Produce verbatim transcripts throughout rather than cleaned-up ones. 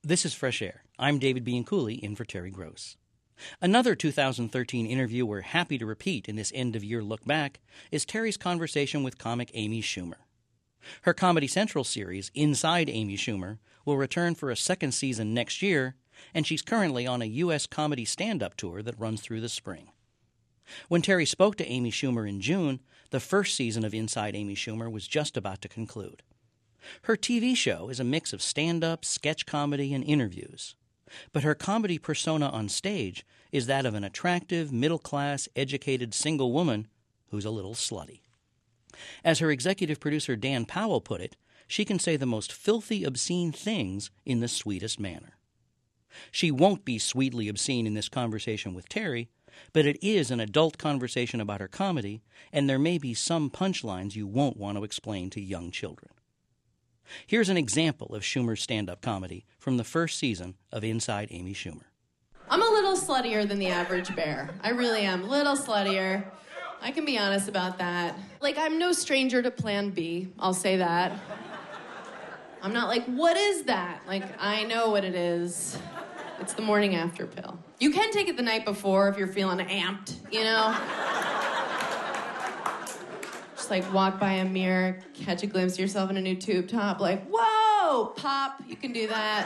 This is Fresh Air. I'm David Bianculli, in for Terry Gross. Another two thousand thirteen interview we're happy to repeat in this end-of-year look back is Terry's conversation with comic Amy Schumer. Her Comedy Central series, Inside Amy Schumer, will return for a second season next year, and she's currently on a U S comedy stand-up tour that runs through the spring. When Terry spoke to Amy Schumer in June, the first season of Inside Amy Schumer was just about to conclude. Her T V show is a mix of stand-up, sketch comedy, and interviews. But her comedy persona on stage is that of an attractive, middle-class, educated single woman who's a little slutty. As her executive producer Dan Powell put it, she can say the most filthy, obscene things in the sweetest manner. She won't be sweetly obscene in this conversation with Terry, but it is an adult conversation about her comedy, and there may be some punchlines you won't want to explain to young children. Here's an example of Schumer's stand-up comedy from the first season of Inside Amy Schumer. I'm a little sluttier than the average bear. I really am. Little sluttier. I can be honest about that. Like, I'm no stranger to Plan B. I'll say that. I'm not like, what is that? Like, I know what it is. It's the morning after pill. You can take it the night before if you're feeling amped, you know? Just like walk by a mirror, catch a glimpse of yourself in a new tube top, like, whoa, pop, you can do that.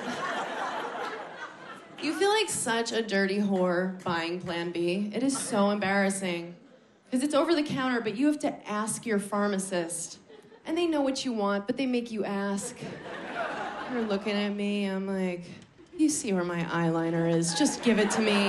You feel like such a dirty whore buying Plan B. It is so embarrassing. Because it's over the counter, but you have to ask your pharmacist. And they know what you want, but they make you ask. They're looking at me, I'm like, you see where my eyeliner is, just give it to me.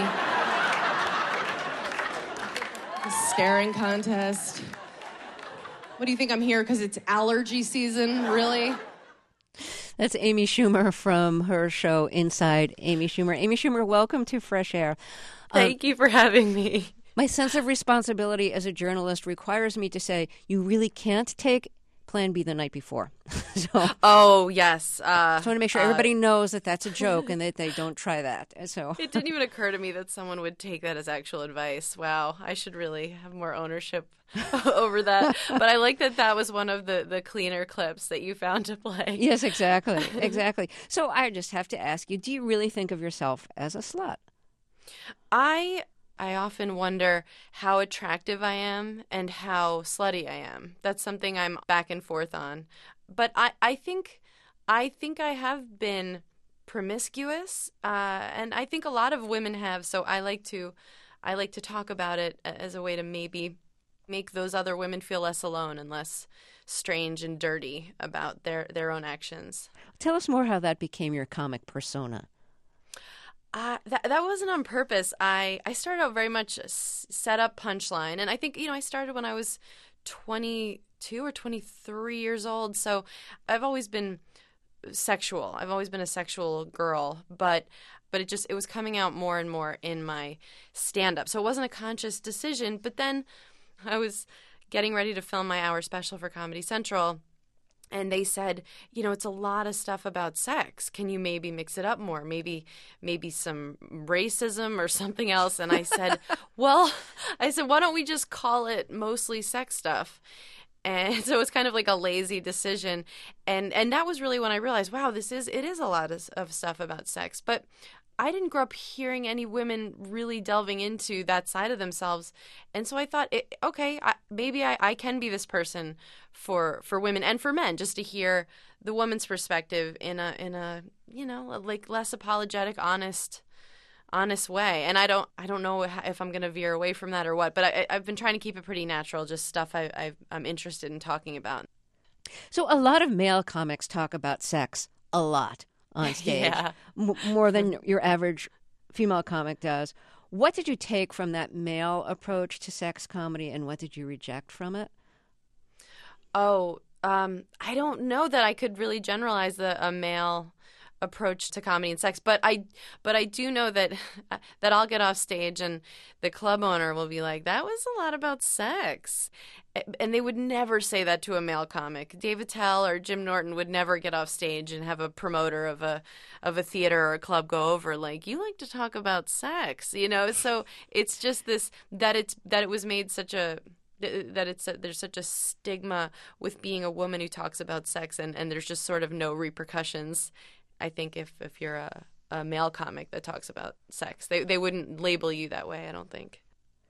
The staring contest. What do you think, I'm here because it's allergy season? Really? That's Amy Schumer from her show Inside Amy Schumer. Amy Schumer, welcome to Fresh Air. Thank um, you for having me. My sense of responsibility as a journalist requires me to say you really can't take Plan B the night before. so, oh, yes. Uh, just want to make sure everybody uh, knows that that's a joke and that they don't try that. So It didn't even occur to me that someone would take that as actual advice. Wow, I should really have more ownership over that. But I like that that was one of the, the cleaner clips that you found to play. Yes, exactly. Exactly. So I just have to ask you, do you really think of yourself as a slut? I... I often wonder how attractive I am and how slutty I am. That's something I'm back and forth on. But I, I think I think I have been promiscuous, uh, and I think a lot of women have. So I like to I like to talk about it as a way to maybe make those other women feel less alone and less strange and dirty about their, their own actions. Tell us more how that became your comic persona. Uh, that that wasn't on purpose. I, I started out very much set up punchline. And I think, you know, I started when I was twenty-two or twenty-three years old. So I've always been sexual. I've always been a sexual girl. But but it just, it was coming out more and more in my stand-up. So it wasn't a conscious decision. But then I was getting ready to film my hour special for Comedy Central. And they said, you know, it's a lot of stuff about sex. Can you maybe mix it up more? Maybe maybe some racism or something else. And I said, well, I said, why don't we just call it mostly sex stuff? And so it's kind of like a lazy decision. And and that was really when I realized, wow, this is, it is a lot of, of stuff about sex. But I didn't grow up hearing any women really delving into that side of themselves. And so I thought, it, okay, I, maybe I, I can be this person for for women and for men, just to hear the woman's perspective in a, in a you know, like less apologetic, honest honest way. And I don't I don't know if I'm going to veer away from that or what, but I, I've been trying to keep it pretty natural, just stuff I, I, I'm interested in talking about. So a lot of male comics talk about sex a lot on stage, yeah. M- more than your average female comic does. What did you take from that male approach to sex comedy, and what did you reject from it? Oh, um, I don't know that I could really generalize the a male approach to comedy and sex, but I but I do know that that I'll get off stage and the club owner will be like, that was a lot about sex. And they would never say that to a male comic. Dave Attell or Jim Norton would never get off stage and have a promoter of a of a theater or a club go over like, you like to talk about sex, you know? So it's just this, that it's that it was made such a that it's a, there's such a stigma with being a woman who talks about sex, and, and there's just sort of no repercussions. I think if, if you're a, a male comic that talks about sex, they they wouldn't label you that way, I don't think.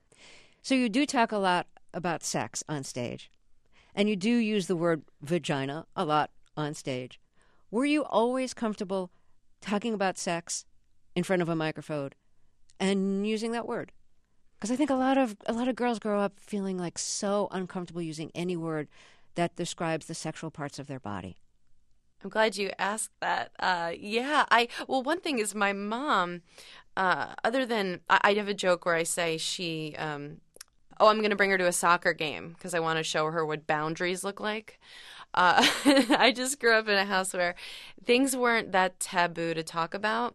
So you do talk a lot about sex on stage, and you do use the word vagina a lot on stage. Were you always comfortable talking about sex in front of a microphone and using that word? Because I think a lot of a lot of girls grow up feeling like so uncomfortable using any word that describes the sexual parts of their body. I'm glad you asked that. Uh, yeah, I well, one thing is my mom. Uh, other than I, I have a joke where I say she, um, oh, I'm going to bring her to a soccer game because I want to show her what boundaries look like. Uh, I just grew up in a house where things weren't that taboo to talk about,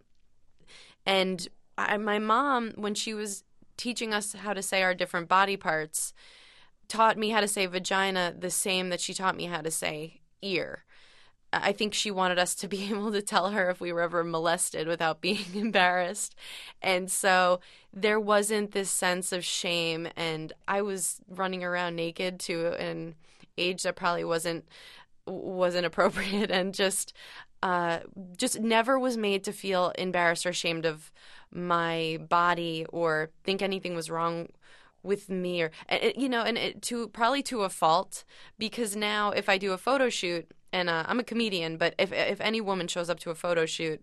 and I, my mom, when she was teaching us how to say our different body parts, taught me how to say vagina the same that she taught me how to say ear. I think she wanted us to be able to tell her if we were ever molested without being embarrassed. And so there wasn't this sense of shame. And I was running around naked to an age that probably wasn't wasn't appropriate, and just uh, just never was made to feel embarrassed or ashamed of my body or think anything was wrong with me, or you know, and it, to probably to a fault, because now if I do a photo shoot, and uh, I'm a comedian, but if if any woman shows up to a photo shoot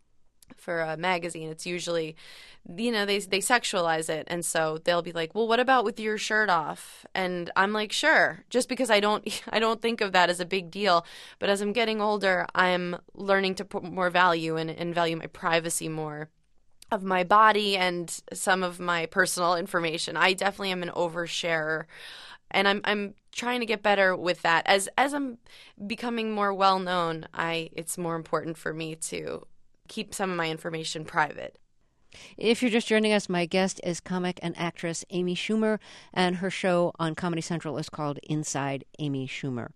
for a magazine, it's usually, you know, they they sexualize it, and so they'll be like, well, what about with your shirt off? And I'm like, sure, just because I don't I don't think of that as a big deal. But as I'm getting older, I'm learning to put more value and, and value my privacy more of my body and some of my personal information. I definitely am an oversharer, and I'm I'm trying to get better with that. As as I'm becoming more well known, I it's more important for me to keep some of my information private. If you're just joining us, my guest is comic and actress Amy Schumer, and her show on Comedy Central is called Inside Amy Schumer.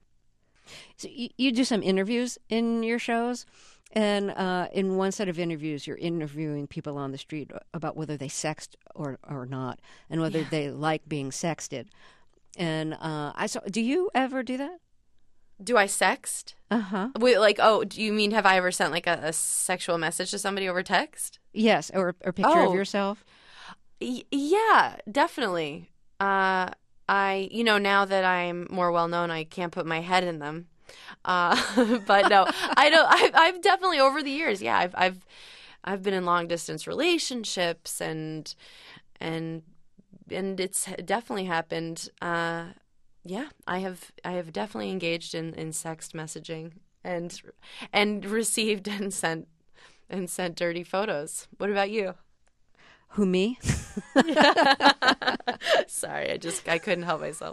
So you, you do some interviews in your shows. And uh, in one set of interviews, you're interviewing people on the street about whether they sext or, or not, and whether yeah. they like being sexted. And uh, I saw. Do you ever do that? Do I sext? Uh huh. Wait, like, oh, do you mean have I ever sent like a, a sexual message to somebody over text? Yes, or a picture oh. of yourself. Y- yeah, definitely. Uh, I, you know, now that I'm more well known, I can't put my head in them. Uh, but no, I don't. I've, I've definitely over the years, yeah, I've, I've, I've been in long distance relationships, and, and, and it's definitely happened. Uh, yeah, I have, I have definitely engaged in, in sext messaging and, and received and sent, and sent dirty photos. What about you? Who, me? Sorry, I just I couldn't help myself.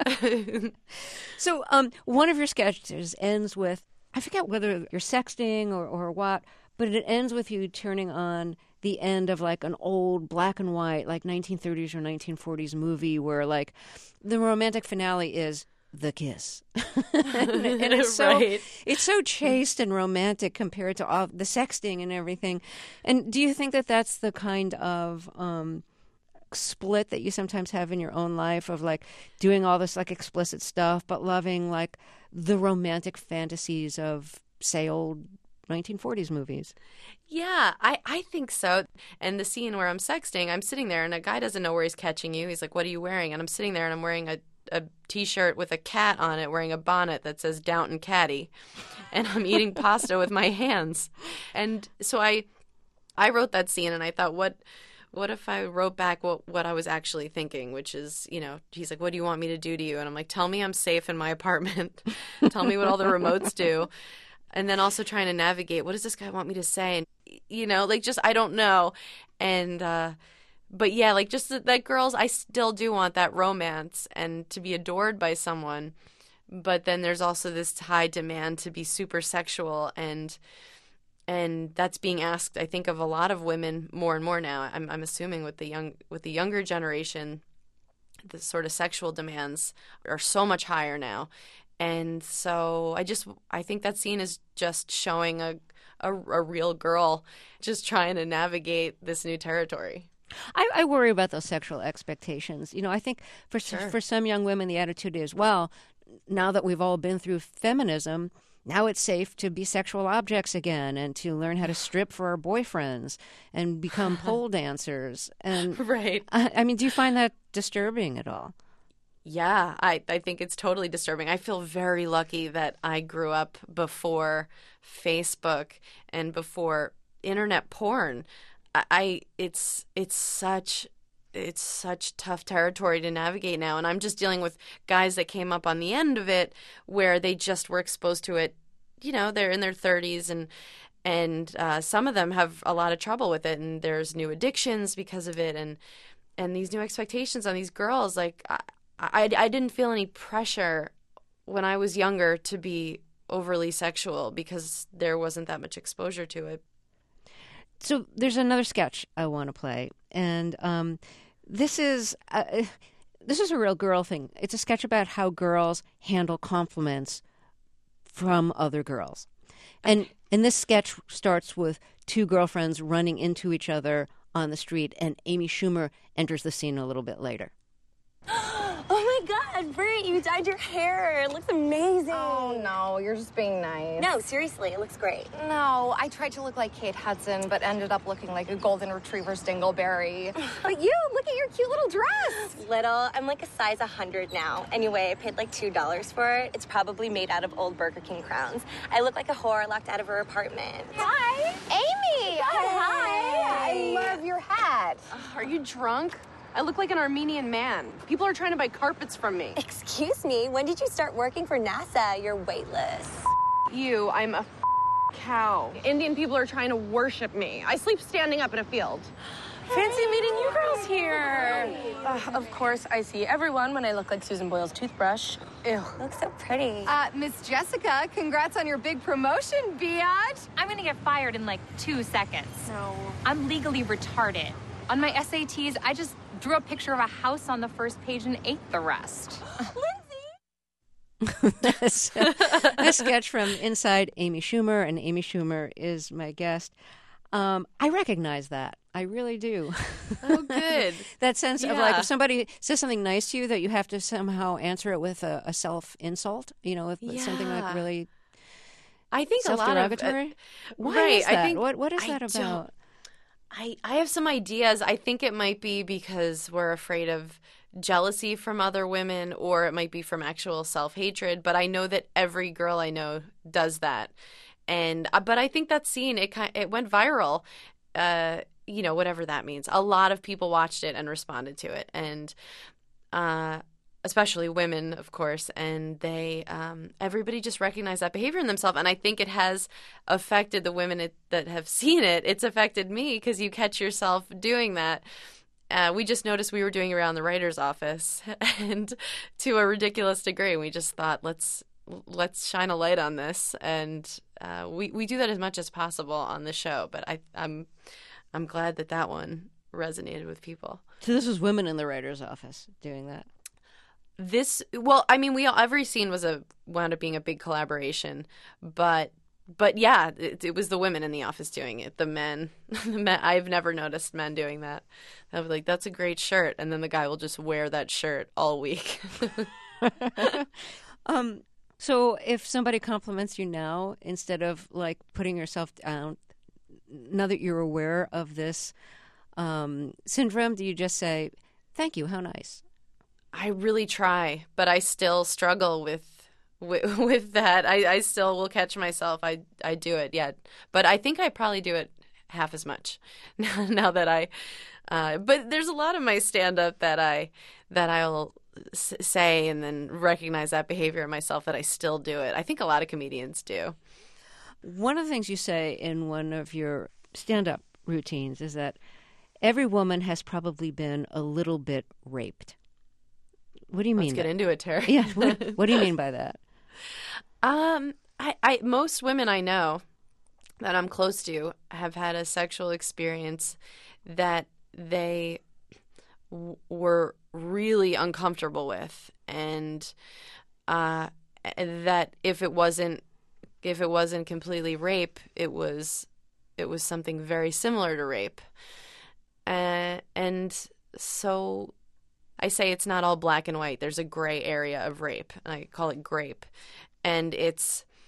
So um, one of your sketches ends with, I forget whether you're sexting or, or what, but it ends with you turning on the end of like an old black and white, like nineteen thirties or nineteen forties movie where like the romantic finale is the kiss. and, and it's so right. it's so chaste and romantic compared to all the sexting and everything. And do you think that that's the kind of um, split that you sometimes have in your own life of like doing all this like explicit stuff, but loving like the romantic fantasies of, say, old nineteen forties movies? Yeah, I, I think so. And the scene where I'm sexting, I'm sitting there and a guy doesn't know where he's catching you. He's like, what are you wearing? And I'm sitting there and I'm wearing a a T-shirt with a cat on it, wearing a bonnet that says Downton Catty, and I'm eating pasta with my hands. And so I I wrote that scene, and I thought, what what if I wrote back what, what I was actually thinking, which is, you know, he's like, what do you want me to do to you? And I'm like, tell me I'm safe in my apartment. Tell me what all the remotes do. And then also trying to navigate, what does this guy want me to say? And, you know, like just, I don't know. And, uh, But yeah, like just that, that girls, I still do want that romance and to be adored by someone. But then there's also this high demand to be super sexual, and and that's being asked, I think, of a lot of women more and more now. I'm I'm assuming with the young with the younger generation, the sort of sexual demands are so much higher now. And so I just I think that scene is just showing a a, a real girl just trying to navigate this new territory. I, I worry about those sexual expectations. You know, I think for Sure. for some young women, the attitude is, well, now that we've all been through feminism, now it's safe to be sexual objects again and to learn how to strip for our boyfriends and become pole dancers. And Right. I, I mean, do you find that disturbing at all? Yeah, I, I think it's totally disturbing. I feel very lucky that I grew up before Facebook and before internet porn. I, I it's it's such it's such tough territory to navigate now, and I'm just dealing with guys that came up on the end of it where they just were exposed to it. You know, they're in their thirties, and and uh, some of them have a lot of trouble with it, and there's new addictions because of it, and and these new expectations on these girls. Like I, I, I didn't feel any pressure when I was younger to be overly sexual because there wasn't that much exposure to it. So there's another sketch I want to play, and um, this is uh, this is a real girl thing. It's a sketch about how girls handle compliments from other girls, and and this sketch starts with two girlfriends running into each other on the street, and Amy Schumer enters the scene a little bit later. Oh my God, Brit, you dyed your hair. It looks amazing. Oh, no, you're just being nice. No, seriously, it looks great. No, I tried to look like Kate Hudson, but ended up looking like a golden retriever's dingleberry. But you, look at your cute little dress. Little, I'm like a size one hundred now. Anyway, I paid like two dollars for it. It's probably made out of old Burger King crowns. I look like a whore locked out of her apartment. Hi. Amy. Hi. I love your hat. Are you drunk? I look like an Armenian man. People are trying to buy carpets from me. Excuse me, when did you start working for NASA? You're weightless. You, I'm a cow. Indian people are trying to worship me. I sleep standing up in a field. Fancy meeting you girls here. Uh, of course, I see everyone when I look like Susan Boyle's toothbrush. Ew. You look so pretty. Uh, Miss Jessica, congrats on your big promotion, Biatch. I'm gonna get fired in like two seconds. No. I'm legally retarded. On my S A Ts, I just drew a picture of a house on the first page and ate the rest. That's a sketch from Inside Amy Schumer, and Amy Schumer is my guest. Um, I recognize that. I really do. Oh, good. That sense of like Yeah. if somebody says something nice to you, that you have to somehow answer it with a, a self-insult, you know, with with something like Yeah. really I think a lot of self-derogatory. uh, Why right. is that? I think what what is I that don't- about? I, I have some ideas. I think it might be because we're afraid of jealousy from other women, or it might be from actual self-hatred. But I know that every girl I know does that. And uh, but I think that scene, it kind it went viral. Uh, you know, whatever that means. A lot of people watched it and responded to it, and uh, especially women, of course. And they, um, everybody just recognized that behavior in themselves. And I think it has affected the women it, that have seen it. It's affected me because you catch yourself doing that. Uh, we just noticed we were doing it around the writer's office, and to a ridiculous degree. We just thought, let's let's shine a light on this, and uh, we we do that as much as possible on the show. But I, I'm I'm glad that that one resonated with people. So this was women in the writer's office doing that. This, well, I mean, we all, every scene was a wound up being a big collaboration, but but yeah, it, it was the women in the office doing it. The men, the men, I've never noticed men doing that. I was like, that's a great shirt, and then the guy will just wear that shirt all week. um. So if somebody compliments you now, instead of like putting yourself down, now that you're aware of this um, syndrome, do you just say, "Thank you, how nice"? I really try, but I still struggle with with, with that. I, I still will catch myself. I I do it, yeah, but I think I probably do it half as much now, now that I. Uh, but there's a lot of my stand-up that I that I'll s- say and then recognize that behavior in myself that I still do it. I think a lot of comedians do. One of the things you say in one of your stand-up routines is that every woman has probably been a little bit raped. What do you mean? Let's get by- into it, Terry. Yeah. What, what do you mean by that? Um, I, I most women I know that I'm close to have had a sexual experience that they w- were really uncomfortable with, and uh, that if it wasn't if it wasn't completely rape, it was it was something very similar to rape, uh, and so. I say it's not all black and white. There's a gray area of rape, and I call it grape. And it's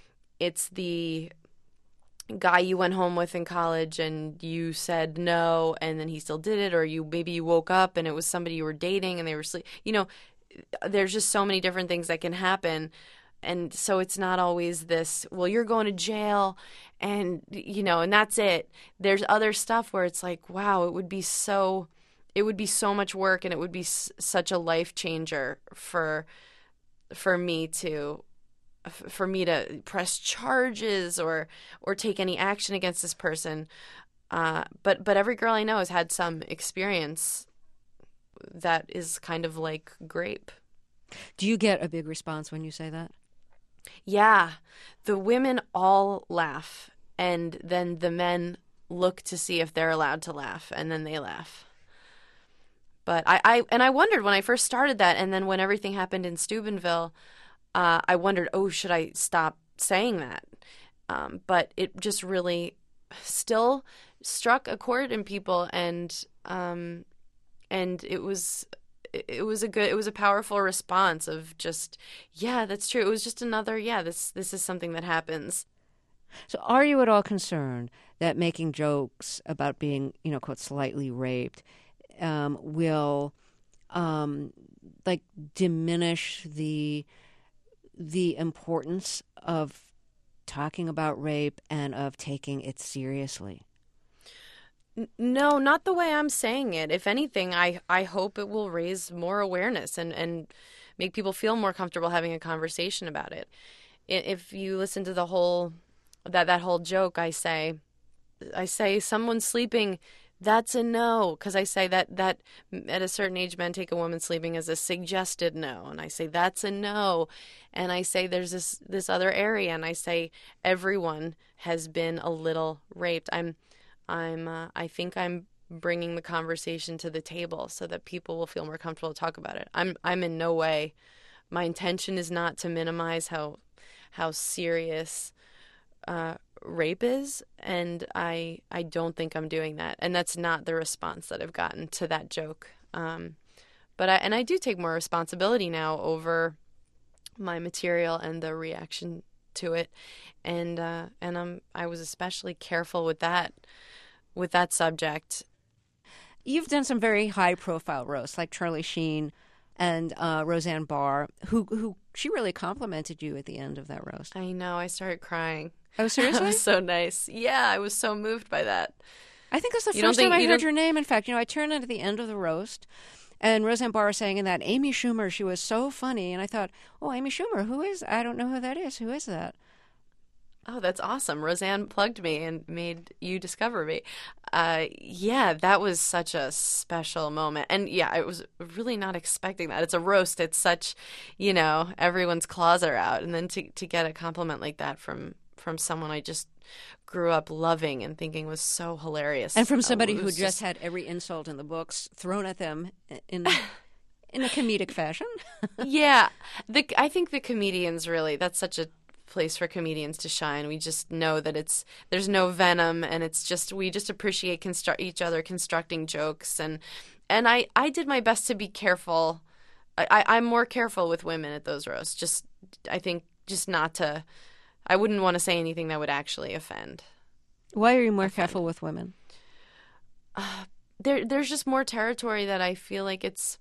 it's the guy you went home with in college and you said no and then he still did it, or you maybe you woke up and it was somebody you were dating and they were sleep. You know, there's just so many different things that can happen. And so it's not always this, well, you're going to jail and, you know, and that's it. There's other stuff where it's like, wow, it would be so, it would be so much work and it would be s- such a life changer for, for me to, for me to press charges or, or take any action against this person. Uh, but, but every girl I know has had some experience that is kind of like grape. Do you get a big response when you say that? Yeah, the women all laugh, and then the men look to see if they're allowed to laugh, and then they laugh. But I, I and I wondered when I first started that, and then when everything happened in Steubenville, uh, I wondered, oh, should I stop saying that? Um, but it just really still struck a chord in people, and um, and it was. It was a good, it was a powerful response of just, yeah, that's true. It was just another, yeah, this this is something that happens. So are you at all concerned that making jokes about being, you know, quote, slightly raped um, will, um, like, diminish the the importance of talking about rape and of taking it seriously? No, not the way I'm saying it. If anything, I, I hope it will raise more awareness and, and make people feel more comfortable having a conversation about it. If you listen to the whole, that, that whole joke, I say, I say someone's sleeping, that's a no. Because I say that, that at a certain age, men take a woman sleeping as a suggested no. And I say, that's a no. And I say, there's this, this other area. And I say, everyone has been a little raped. I'm I'm, uh, I think I'm bringing the conversation to the table so that people will feel more comfortable to talk about it. I'm, I'm in no way, my intention is not to minimize how, how serious, uh, rape is. And I, I don't think I'm doing that. And that's not the response that I've gotten to that joke. Um, but I, and I do take more responsibility now over my material and the reaction to it. And, uh, and I'm, I was especially careful with that. with that subject. You've done some very high-profile roasts, like Charlie Sheen and uh, Roseanne Barr, who who she really complimented you at the end of that roast. I know. I started crying. Oh, seriously? That was so nice. Yeah, I was so moved by that. I think that's the You don't first time think- I you heard don't- your name. In fact, you know, I turned into the end of the roast, and Roseanne Barr was saying in that, Amy Schumer, she was so funny. And I thought, oh, Amy Schumer, who is, I don't know who that is. Who is that? Oh, that's awesome. Roseanne plugged me and made you discover me. Uh, yeah, that was such a special moment. And yeah, I was really not expecting that. It's a roast. It's such, you know, everyone's claws are out. And then to, to get a compliment like that from, from someone I just grew up loving and thinking was so hilarious. And from somebody uh, who just, just had every insult in the books thrown at them in in a comedic fashion. Yeah, the I think the comedians really, that's such a place for comedians to shine. We just know that it's there's no venom, and it's just we just appreciate construct each other constructing jokes, and and I, I did my best to be careful. I, I I'm more careful with women at those roasts. Just I think just not to. I wouldn't want to say anything that would actually offend. Why are you more offend. careful with women? Uh, there there's just more territory that I feel like it's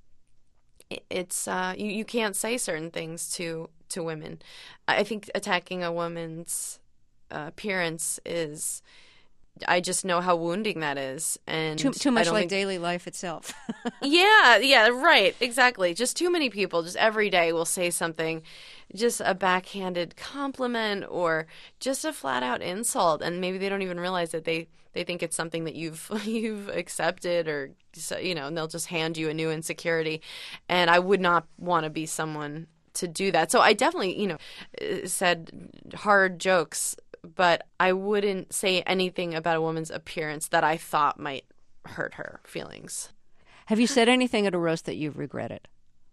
it's uh, you you can't say certain things to. to women. I think attacking a woman's uh, appearance is, I just know how wounding that is. And Too, too I much don't like think... daily life itself. Yeah, yeah, right, exactly. Just too many people just every day will say something, just a backhanded compliment or just a flat out insult, and maybe they don't even realize that they, they think it's something that you've you've accepted, or you know, and they'll just hand you a new insecurity. And I would not want to be someone to do that. So I definitely, you know, said hard jokes, but I wouldn't say anything about a woman's appearance that I thought might hurt her feelings. Have you said anything at a roast that you've regretted?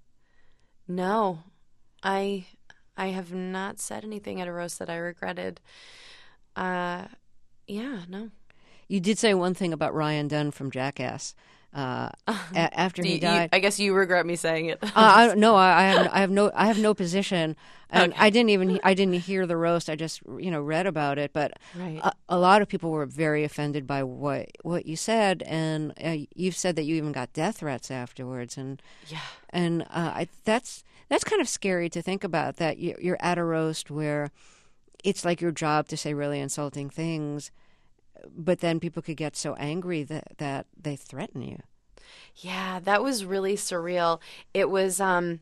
No, I I have not said anything at a roast that I regretted. Uh, yeah, no. You did say one thing about Ryan Dunn from Jackass uh, a- after he You- you- died. I guess you regret me saying it. uh, I, no, I, I have I have no I have no position, and Okay. I didn't even I didn't hear the roast. I just you know read about it, but Right. a, a lot of people were very offended by what what you said, and uh, you've said that you even got death threats afterwards, and Yeah. and uh, I, that's that's kind of scary to think about. That you- you're at a roast where it's like your job to say really insulting things, but then people could get so angry that that they threaten you. Yeah, that was really surreal. It was um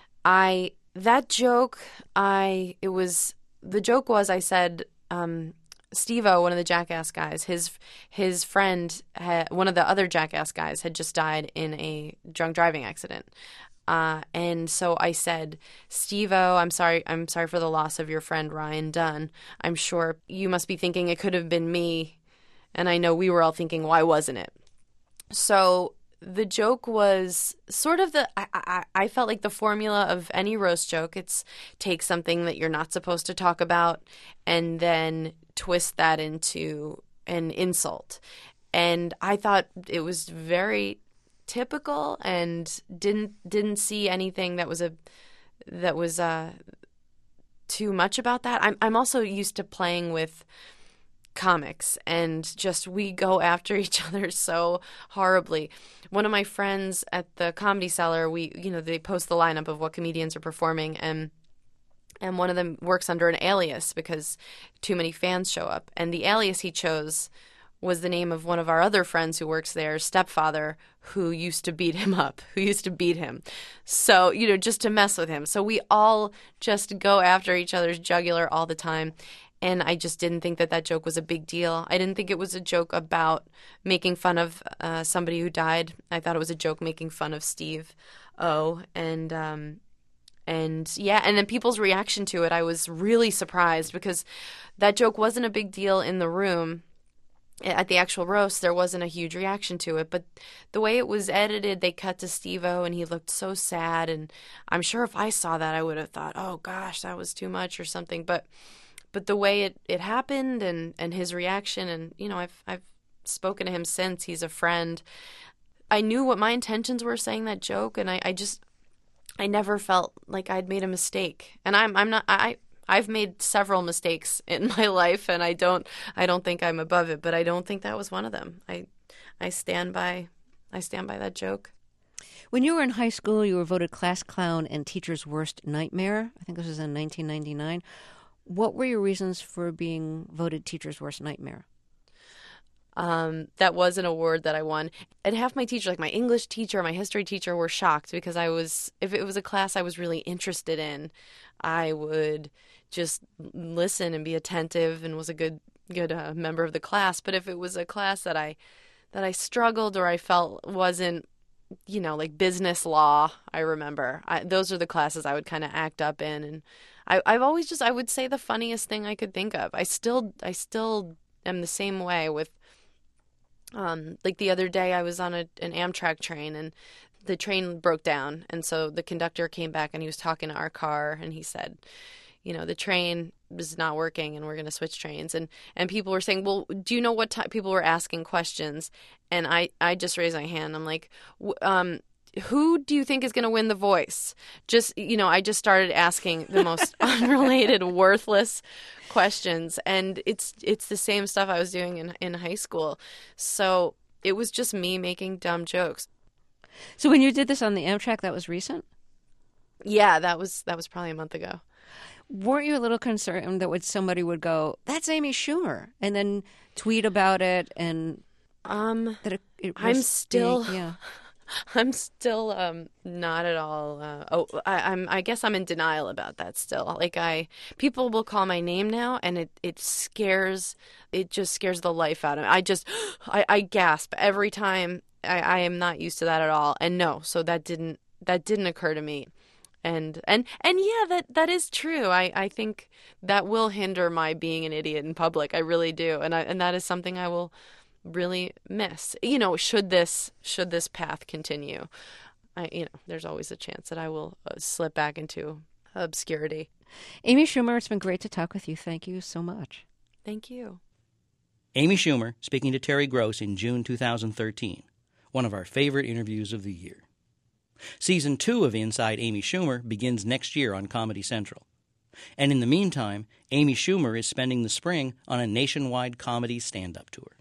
I that joke I it was the joke was I said um Steve-O, one of the Jackass guys, his his friend, ha, one of the other Jackass guys, had just died in a drunk driving accident. Uh, and so I said, Steve-O, I'm sorry, I'm sorry for the loss of your friend Ryan Dunn. I'm sure you must be thinking it could have been me, and I know we were all thinking, why wasn't it? So the joke was sort of the I, I, I felt like the formula of any roast joke. It's take something that you're not supposed to talk about and then twist that into an insult. And I thought it was very typical and didn't didn't see anything that was a that was uh too much about that. I'm I'm also used to playing with comics, and just we go after each other so horribly. One of my friends at the Comedy Cellar, we you know they post the lineup of what comedians are performing, and and one of them works under an alias because too many fans show up, and the alias he chose was the name of one of our other friends who works there, stepfather, who used to beat him up, who used to beat him. So, you know, just to mess with him. So we all just go after each other's jugular all the time. And I just didn't think that that joke was a big deal. I didn't think it was a joke about making fun of uh, somebody who died. I thought it was a joke making fun of Steve-O. And, um, and yeah, and then people's reaction to it, I was really surprised because that joke wasn't a big deal in the room. At the actual roast, there wasn't a huge reaction to it, but the way it was edited, they cut to Steve-O, and he looked so sad, and I'm sure if I saw that, I would have thought, oh, gosh, that was too much or something, but but the way it, it happened and, and his reaction, and, you know, I've I've spoken to him since, he's a friend. I knew what my intentions were saying that joke, and I, I just, I never felt like I'd made a mistake, and I'm I'm not, I I've made several mistakes in my life, and I don't I don't think I'm above it, but I don't think that was one of them. I I stand by I stand by that joke. When you were in high school, you were voted class clown and teacher's worst nightmare. I think this was in nineteen ninety-nine. What were your reasons for being voted teacher's worst nightmare? Um, that was an award that I won. And half my teachers, like my English teacher, my history teacher, were shocked because I was, if it was a class I was really interested in, I would just listen and be attentive and was a good good uh, member of the class. But if it was a class that I that I struggled or I felt wasn't, you know, like business law, I remember I, those are the classes I would kind of act up in, and I, I've always just I would say the funniest thing I could think of. I still I still am the same way with. Um, like the other day, I was on a, an Amtrak train, and the train broke down, and so the conductor came back and he was talking to our car, and he said, you know, the train is not working and we're going to switch trains. And, and people were saying, well, do you know what time? People were asking questions. And I, I just raised my hand. I'm like, um, who do you think is going to win The Voice? Just, you know, I just started asking the most unrelated, worthless questions. And it's, it's the same stuff I was doing in, in high school. So it was just me making dumb jokes. So when you did this on the Amtrak, that was recent? Yeah, that was, that was probably a month ago. Weren't you a little concerned that would somebody would go, that's Amy Schumer, and then tweet about it, and um, that it, it I'm still, being, yeah, I'm still um not at all. Uh, oh, I, I'm. I guess I'm in denial about that still. Like I, people will call my name now, and it it scares, it just scares the life out of me. I just, I, I gasp every time. I, I am not used to that at all, and no, so that didn't that didn't occur to me. And and and yeah, that that is true. I, I think that will hinder my being an idiot in public. I really do, and I, and that is something I will really miss. You know, should this should this path continue, I you know, there's always a chance that I will uh, slip back into obscurity. Amy Schumer, it's been great to talk with you. Thank you so much. Thank you. Amy Schumer speaking to Terry Gross in June two thousand thirteen. one of our favorite interviews of the year. Season two of Inside Amy Schumer begins next year on Comedy Central. And in the meantime, Amy Schumer is spending the spring on a nationwide comedy stand-up tour.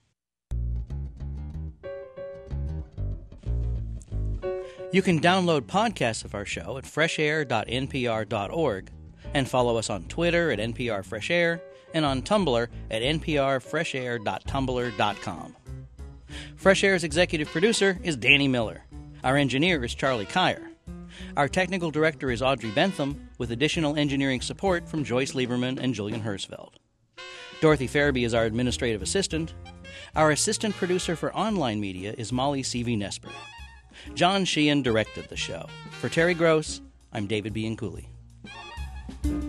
You can download podcasts of our show at fresh air dot n p r dot org and follow us on Twitter at N P R Fresh Air and on Tumblr at n p r fresh air dot tumblr dot com. Fresh Air's executive producer is Danny Miller. Our engineer is Charlie Kyer. Our technical director is Audrey Bentham, with additional engineering support from Joyce Lieberman and Julian Hersfeld. Dorothy Farabee is our administrative assistant. Our assistant producer for online media is Molly C V Nesper. John Sheehan directed the show. For Terry Gross, I'm David Bianculli.